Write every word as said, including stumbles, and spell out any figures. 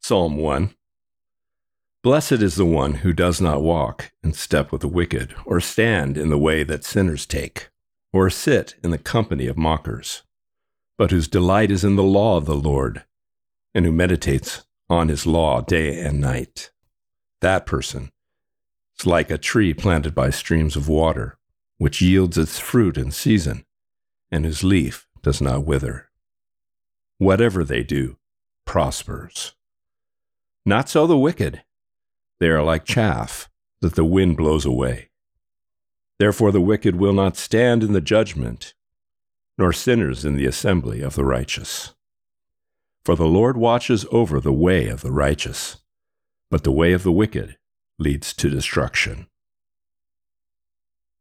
Psalm one. Blessed is the one who does not walk in step with the wicked, or stand in the way that sinners take, or sit in the company of mockers, but whose delight is in the law of the Lord, and who meditates on his law day and night. That person is like a tree planted by streams of water, which yields its fruit in season, and whose leaf does not wither. Whatever they do prospers. Not so the wicked. They are like chaff that the wind blows away. Therefore the wicked will not stand in the judgment, nor sinners in the assembly of the righteous. For the Lord watches over the way of the righteous, but the way of the wicked leads to destruction.